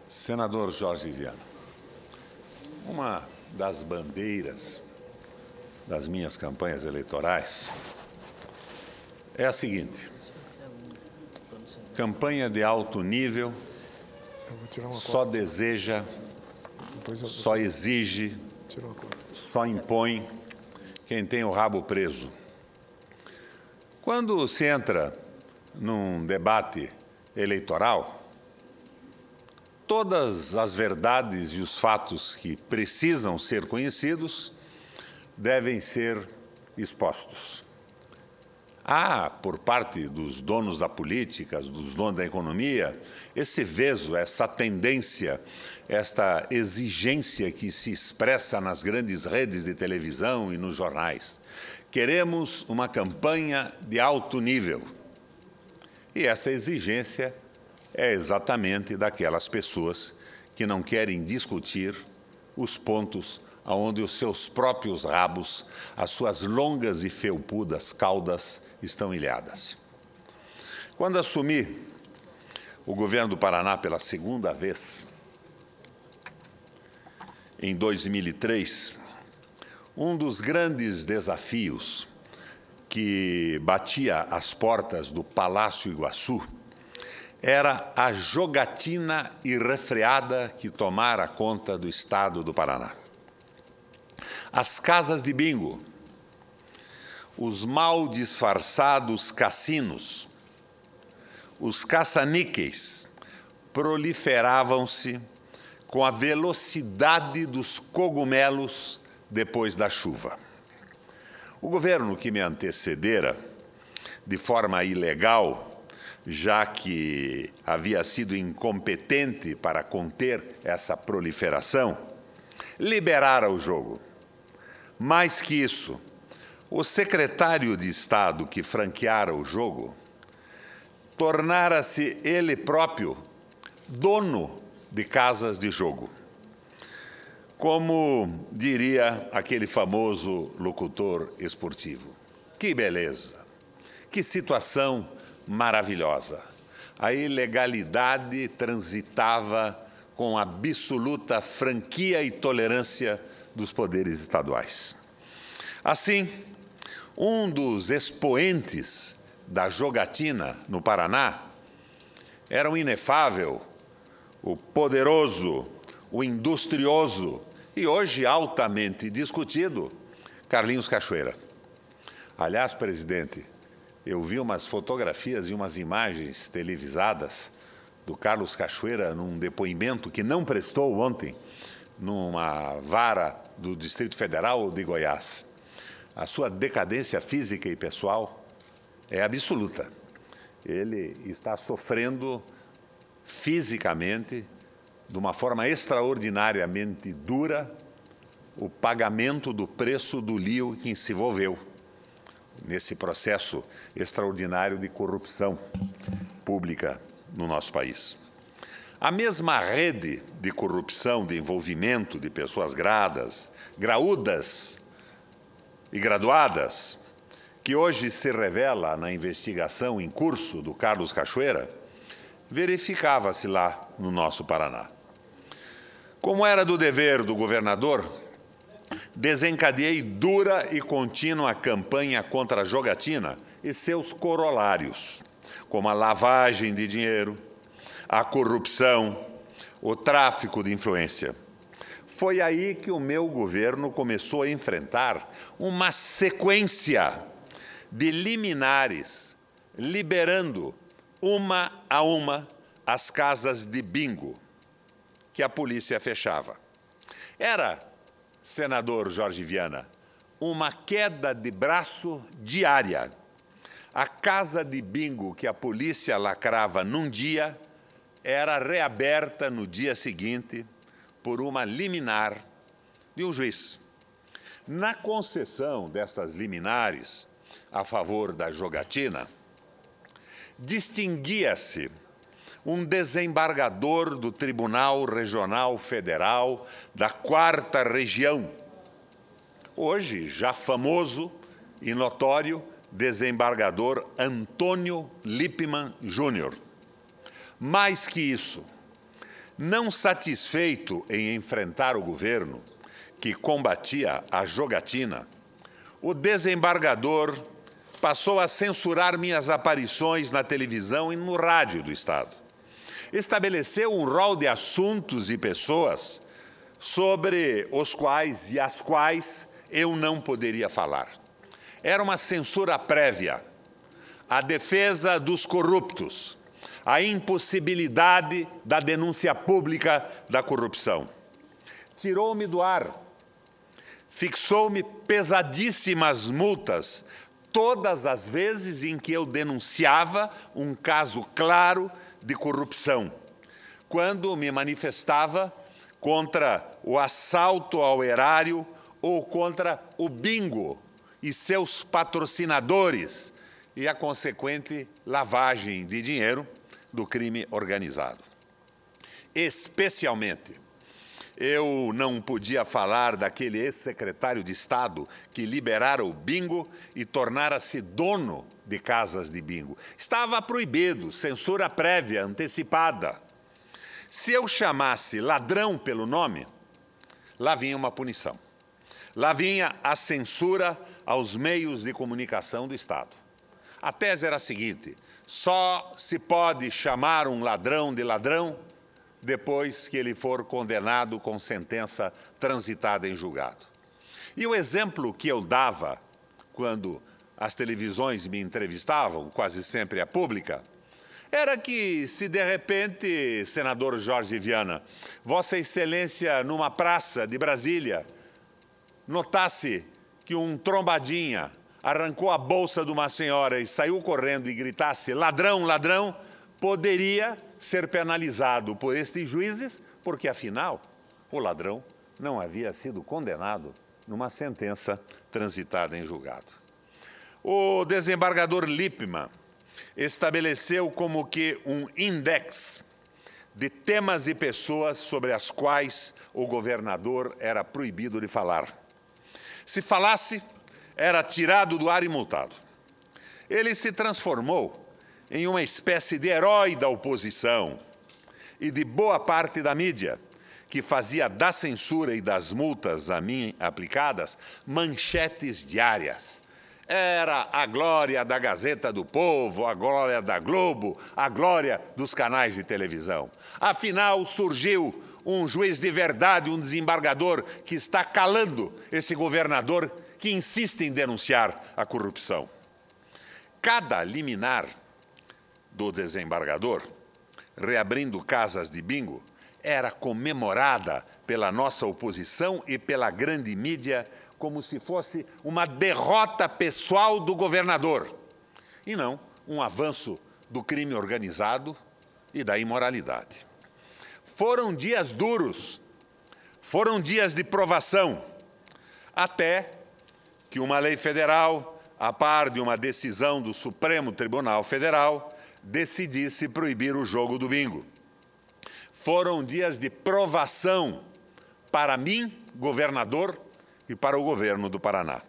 Senador Jorge Viana, uma das bandeiras das minhas campanhas eleitorais é a seguinte: campanha de alto nível só deseja, só exige, só impõe quem tem o rabo preso. Quando se entra num debate eleitoral, todas as verdades e os fatos que precisam ser conhecidos devem ser expostos. Há, por parte dos donos da política, dos donos da economia, esse veso, essa tendência, esta exigência que se expressa nas grandes redes de televisão e nos jornais. Queremos uma campanha de alto nível. E essa exigência é exatamente daquelas pessoas que não querem discutir os pontos onde os seus próprios rabos, as suas longas e felpudas caudas estão ilhadas. Quando assumi o governo do Paraná pela segunda vez, em 2003, um dos grandes desafios que batia às portas do Palácio Iguaçu era a jogatina irrefreada que tomara conta do estado do Paraná. As casas de bingo, os mal disfarçados cassinos, os caça-níqueis proliferavam-se com a velocidade dos cogumelos depois da chuva. O governo que me antecedera, de forma ilegal, já que havia sido incompetente para conter essa proliferação, liberara o jogo. Mais que isso, o secretário de Estado que franqueara o jogo tornara-se ele próprio dono de casas de jogo. Como diria aquele famoso locutor esportivo: que beleza, que situação maravilhosa. A ilegalidade transitava com absoluta franquia e tolerância dos poderes estaduais. Assim, um dos expoentes da jogatina no Paraná era o inefável, o poderoso, o industrioso e hoje altamente discutido Carlinhos Cachoeira. Aliás, presidente, eu vi umas fotografias e umas imagens televisadas do Carlos Cachoeira num depoimento que não prestou ontem numa vara do Distrito Federal de Goiás. A sua decadência física e pessoal é absoluta. Ele está sofrendo fisicamente, de uma forma extraordinariamente dura, o pagamento do preço do lío que se envolveu nesse processo extraordinário de corrupção pública no nosso país. A mesma rede de corrupção, de envolvimento de pessoas graúdas e graduadas, que hoje se revela na investigação em curso do Carlos Cachoeira, verificava-se lá no nosso Paraná. Como era do dever do governador, desencadeei dura e contínua campanha contra a jogatina e seus corolários, como a lavagem de dinheiro, a corrupção, o tráfico de influência. Foi aí que o meu governo começou a enfrentar uma sequência de liminares, liberando uma a uma as casas de bingo que a polícia fechava. Era, senador Jorge Viana, uma queda de braço diária. A casa de bingo que a polícia lacrava num dia era reaberta no dia seguinte por uma liminar de um juiz. Na concessão destas liminares a favor da jogatina, distinguia-se um desembargador do Tribunal Regional Federal da 4ª Região, hoje já famoso e notório desembargador Antônio Lippmann Júnior. Mais que isso, Não satisfeito em enfrentar o governo, que combatia a jogatina, o desembargador passou a censurar minhas aparições na televisão e no rádio do Estado. Estabeleceu um rol de assuntos e pessoas sobre os quais e as quais eu não poderia falar. Era uma censura prévia, a defesa dos corruptos, a impossibilidade da denúncia pública da corrupção. Tirou-me do ar, fixou-me pesadíssimas multas todas as vezes em que eu denunciava um caso claro de corrupção, quando me manifestava contra o assalto ao erário ou contra o bingo e seus patrocinadores e a consequente lavagem de dinheiro do crime organizado. Especialmente, eu não podia falar daquele ex-secretário de Estado que liberara o bingo e tornara-se dono de casas de bingo. Estava proibido, censura prévia, antecipada. Se eu chamasse ladrão pelo nome, lá vinha uma punição. Lá vinha a censura aos meios de comunicação do Estado. A tese era a seguinte: só se pode chamar um ladrão de ladrão depois que ele for condenado com sentença transitada em julgado. E o exemplo que eu dava quando as televisões me entrevistavam, quase sempre a pública, era que se de repente, senador Jorge Viana, Vossa Excelência, numa praça de Brasília, notasse que um trombadinha arrancou a bolsa de uma senhora e saiu correndo e gritasse ladrão, ladrão, poderia ser penalizado por estes juízes, porque afinal o ladrão não havia sido condenado numa sentença transitada em julgado. O desembargador Lippmann estabeleceu como que um index de temas e pessoas sobre as quais o governador era proibido de falar. Se falasse, era tirado do ar e multado. Ele se transformou em uma espécie de herói da oposição e de boa parte da mídia, que fazia da censura e das multas a mim aplicadas manchetes diárias. Era a glória da Gazeta do Povo, a glória da Globo, a glória dos canais de televisão. Afinal, surgiu um juiz de verdade, um desembargador que está calando esse governador que insiste em denunciar a corrupção. Cada liminar do desembargador, reabrindo casas de bingo, era comemorada pela nossa oposição e pela grande mídia como se fosse uma derrota pessoal do governador, e não um avanço do crime organizado e da imoralidade. Foram dias duros, foram dias de provação, até que uma lei federal, a par de uma decisão do Supremo Tribunal Federal, decidisse proibir o jogo do bingo. Foram dias de provação para mim, governador, e para o governo do Paraná.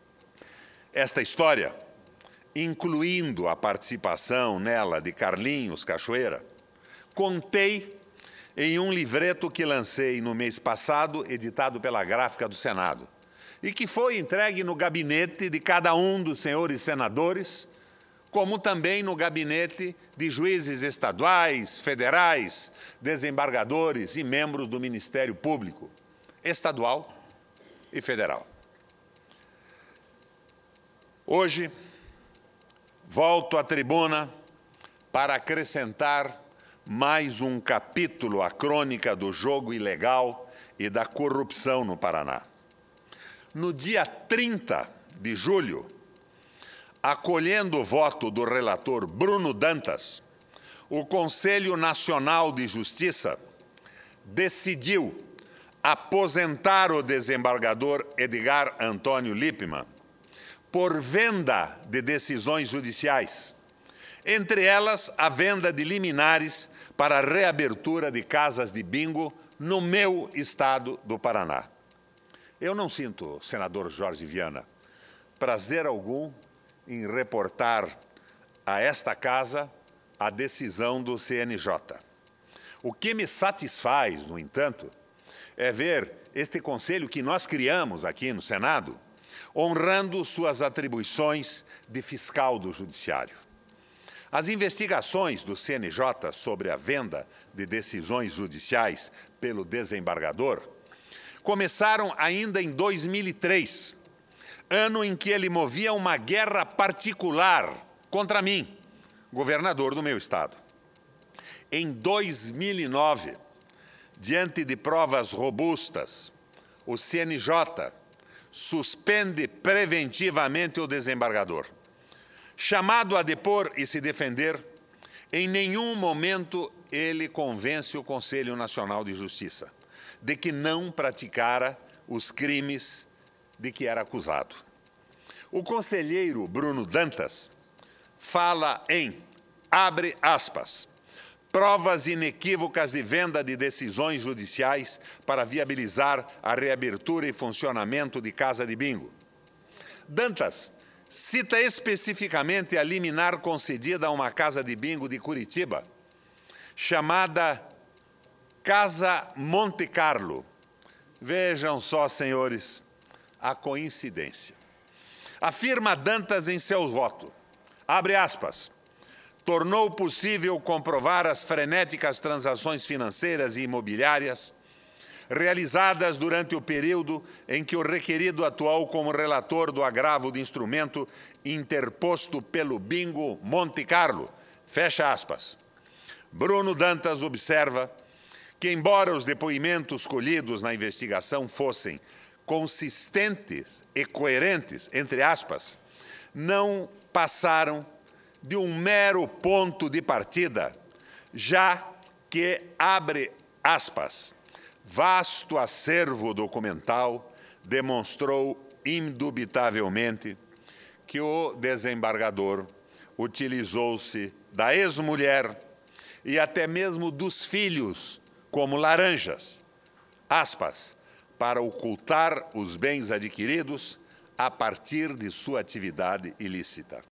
Esta história, incluindo a participação nela de Carlinhos Cachoeira, contei em um livreto que lancei no mês passado, editado pela Gráfica do Senado, e que foi entregue no gabinete de cada um dos senhores senadores, como também no gabinete de juízes estaduais, federais, desembargadores e membros do Ministério Público, estadual e federal. Hoje, volto à tribuna para acrescentar mais um capítulo à crônica do jogo ilegal e da corrupção no Paraná. No dia 30 de julho, acolhendo o voto do relator Bruno Dantas, o Conselho Nacional de Justiça decidiu aposentar o desembargador Edgar Antônio Lippmann por venda de decisões judiciais, entre elas a venda de liminares para a reabertura de casas de bingo no meu estado do Paraná. Eu não sinto, senador Jorge Viana, prazer algum em reportar a esta casa a decisão do CNJ. O que me satisfaz, no entanto, é ver este conselho que nós criamos aqui no Senado honrando suas atribuições de fiscal do Judiciário. As investigações do CNJ sobre a venda de decisões judiciais pelo desembargador começaram ainda em 2003, ano em que ele movia uma guerra particular contra mim, governador do meu estado. Em 2009, diante de provas robustas, o CNJ suspende preventivamente o desembargador. Chamado a depor e se defender, em nenhum momento ele convence o Conselho Nacional de Justiça de que não praticara os crimes de que era acusado. O conselheiro Bruno Dantas fala em, abre aspas, provas inequívocas de venda de decisões judiciais para viabilizar a reabertura e funcionamento de casa de bingo. Dantas cita especificamente a liminar concedida a uma casa de bingo de Curitiba, chamada Casa Monte Carlo. Vejam só, senhores, a coincidência. Afirma Dantas em seu voto, abre aspas, tornou possível comprovar as frenéticas transações financeiras e imobiliárias realizadas durante o período em que o requerido atuou como relator do agravo de instrumento interposto pelo bingo Monte Carlo. Fecha aspas. Bruno Dantas observa que, embora os depoimentos colhidos na investigação fossem consistentes e coerentes, entre aspas, não passaram de um mero ponto de partida, já que, abre aspas, vasto acervo documental demonstrou indubitavelmente que o desembargador utilizou-se da ex-mulher e até mesmo dos filhos como laranjas, aspas, para ocultar os bens adquiridos a partir de sua atividade ilícita.